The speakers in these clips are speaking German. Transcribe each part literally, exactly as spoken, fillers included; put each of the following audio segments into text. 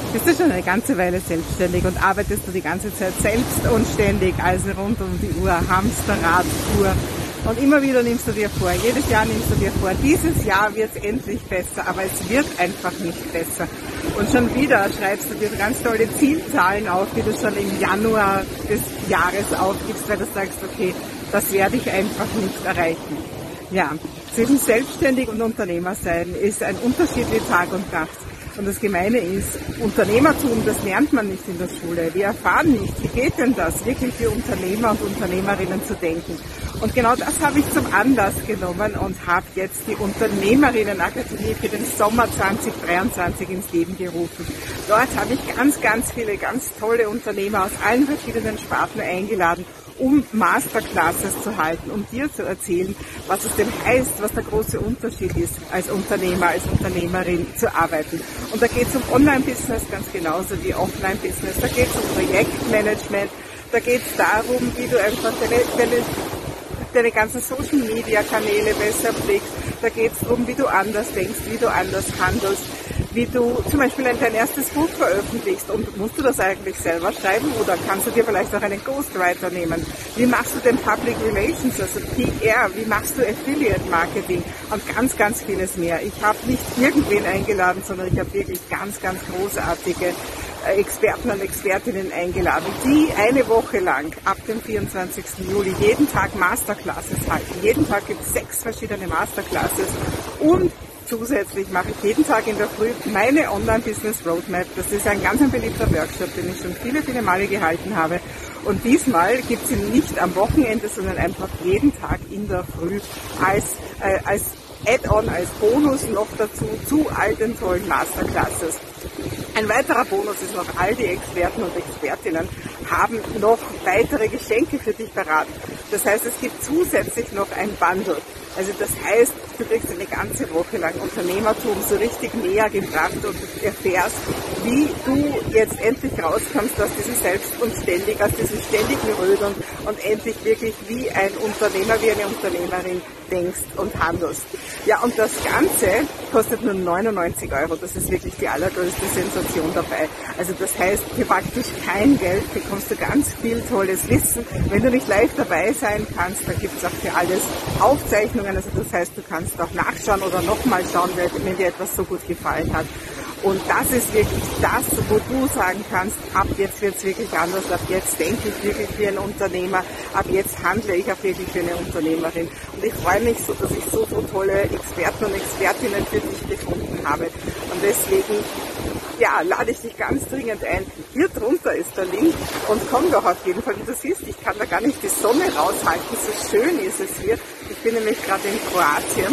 Bist du schon eine ganze Weile selbstständig und arbeitest du die ganze Zeit selbst und ständig, also rund um die Uhr, Hamsterrad pur. Und immer wieder nimmst du dir vor, jedes Jahr nimmst du dir vor, dieses Jahr wird es endlich besser, aber es wird einfach nicht besser. Und schon wieder schreibst du dir ganz tolle Zielzahlen auf, die du schon im Januar des Jahres aufgibst, weil du sagst, okay, das werde ich einfach nicht erreichen. Ja, zwischen selbstständig und Unternehmer sein ist ein Unterschied wie Tag und Nacht. Und das Gemeine ist, Unternehmertum, das lernt man nicht in der Schule. Wir erfahren nicht, wie geht denn das, wirklich für Unternehmer und Unternehmerinnen zu denken. Und genau das habe ich zum Anlass genommen und habe jetzt die Unternehmerinnenakademie für den Sommer zwanzig dreiundzwanzig ins Leben gerufen. Dort habe ich ganz, ganz viele ganz tolle Unternehmer aus allen verschiedenen Sparten eingeladen, um Masterclasses zu halten, um dir zu erzählen, was es denn heißt, was der große Unterschied ist, als Unternehmer, als Unternehmerin zu arbeiten. Und da geht es um Online-Business ganz genauso wie Offline-Business, da geht es um Projektmanagement, da geht es darum, wie du einfach deine, deine, deine ganzen Social-Media-Kanäle besser pflegst, da geht es darum, wie du anders denkst, wie du anders handelst, wie du zum Beispiel dein erstes Buch veröffentlichst. Und musst du das eigentlich selber schreiben oder kannst du dir vielleicht auch einen Ghostwriter nehmen? Wie machst du denn Public Relations, also P R? Wie machst du Affiliate Marketing? Und ganz, ganz vieles mehr. Ich habe nicht irgendwen eingeladen, sondern ich habe wirklich ganz, ganz großartige Experten und Expertinnen eingeladen, die eine Woche lang ab dem vierundzwanzigsten Juli jeden Tag Masterclasses halten. Jeden Tag gibt es sechs verschiedene Masterclasses und zusätzlich mache ich jeden Tag in der Früh meine Online-Business-Roadmap. Das ist ein ganz ein beliebter Workshop, den ich schon viele, viele Male gehalten habe. Und diesmal gibt es ihn nicht am Wochenende, sondern einfach jeden Tag in der Früh als, äh, als Add-on, als Bonus noch dazu zu all den tollen Masterclasses. Ein weiterer Bonus ist noch, all die Experten und Expertinnen haben noch weitere Geschenke für dich verraten. Das heißt, es gibt zusätzlich noch ein Bundle. Also das heißt, du kriegst eine ganze Woche lang Unternehmertum so richtig näher gebracht und erfährst, wie du jetzt endlich rauskommst aus diesem Selbst und ständig, aus diesem ständigen Rödeln und endlich wirklich wie ein Unternehmer, wie eine Unternehmerin denkst und handelst. Ja, und das Ganze kostet nur neunundneunzig Euro. Das ist wirklich die allergrößte Sensation dabei. Also das heißt, für praktisch kein Geld bekommst du ganz viel tolles Wissen. Wenn du nicht live dabei sein kannst, dann gibt es auch für alles Aufzeichnungen. Also das heißt, du kannst auch nachschauen oder nochmal schauen, wenn dir etwas so gut gefallen hat. Und das ist wirklich das, wo du sagen kannst, ab jetzt wird es wirklich anders, ab jetzt denke ich wirklich wie ein Unternehmer, ab jetzt handle ich auch wirklich wie eine Unternehmerin. Und ich freue mich so, dass ich so, so tolle Experten und Expertinnen für dich gefunden habe. Und deswegen, ja, lade ich dich ganz dringend ein. Hier drunter ist der Link und komm doch auf jeden Fall. Wie du siehst, ich kann da gar nicht die Sonne raushalten, so schön ist es hier. Ich bin nämlich gerade in Kroatien.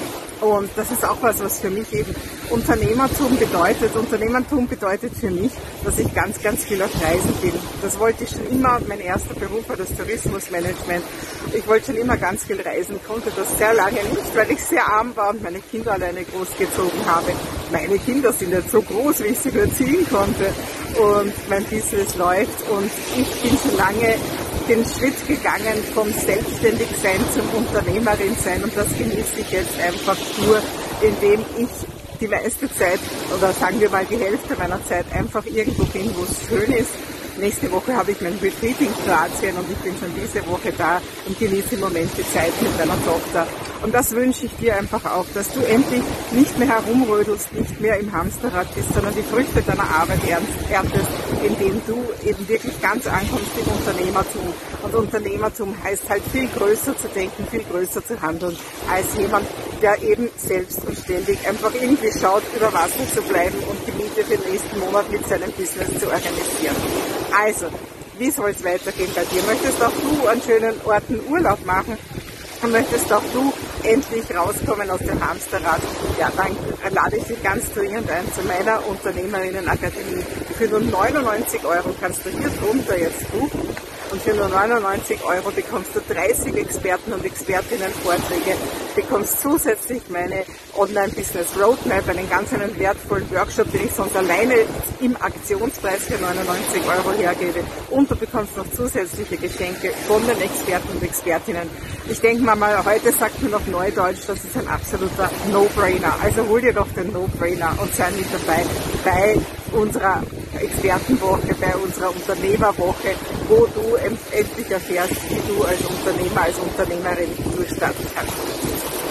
Und das ist auch was, was für mich eben Unternehmertum bedeutet. Unternehmertum bedeutet für mich, dass ich ganz, ganz viel auf Reisen bin. Das wollte ich schon immer. Mein erster Beruf war das Tourismusmanagement. Ich wollte schon immer ganz viel reisen, konnte das sehr lange nicht, weil ich sehr arm war und meine Kinder alleine großgezogen habe. Meine Kinder sind jetzt so groß, wie ich sie nur ziehen konnte. Und mein Business läuft und ich bin schon lange den Schritt gegangen vom Selbstständigsein zum Unternehmerin-Sein und das genieße ich jetzt einfach nur, indem ich die meiste Zeit oder sagen wir mal die Hälfte meiner Zeit einfach irgendwo bin, wo es schön ist. Nächste Woche habe ich mein Retreat in Kroatien und ich bin schon diese Woche da und genieße im Moment die Zeit mit meiner Tochter. Und das wünsche ich dir einfach auch, dass du endlich nicht mehr herumrödelst, nicht mehr im Hamsterrad bist, sondern die Früchte deiner Arbeit erntest, indem du eben wirklich ganz ankommst im Unternehmertum. Und Unternehmertum heißt halt viel größer zu denken, viel größer zu handeln, als jemand, der eben selbst und ständig einfach irgendwie schaut, über Wasser zu bleiben und die Miete für den nächsten Monat mit seinem Business zu organisieren. Also, wie soll es weitergehen bei dir? Möchtest auch du an schönen Orten Urlaub machen? Und möchtest auch du endlich rauskommen aus dem Hamsterrad? Ja, dann lade ich dich ganz dringend ein zu meiner Unternehmerinnenakademie. Für nur neunundneunzig Euro kannst du hier drunter jetzt buchen. Und für nur neunundneunzig Euro bekommst du dreißig Experten und Expertinnen Vorträge, bekommst zusätzlich meine Online-Business-Roadmap, einen ganz einen wertvollen Workshop, den ich sonst alleine im Aktionspreis für neunundneunzig Euro hergebe. Und du bekommst noch zusätzliche Geschenke von den Experten und Expertinnen. Ich denke mal, heute sagt man noch Neudeutsch, das ist ein absoluter No-Brainer. Also hol dir doch den No-Brainer und sei mit dabei bei unserer Expertenwoche, bei unserer Unternehmerwoche, wo du endlich erfährst, wie du als Unternehmer, als Unternehmerin durchstarten kannst.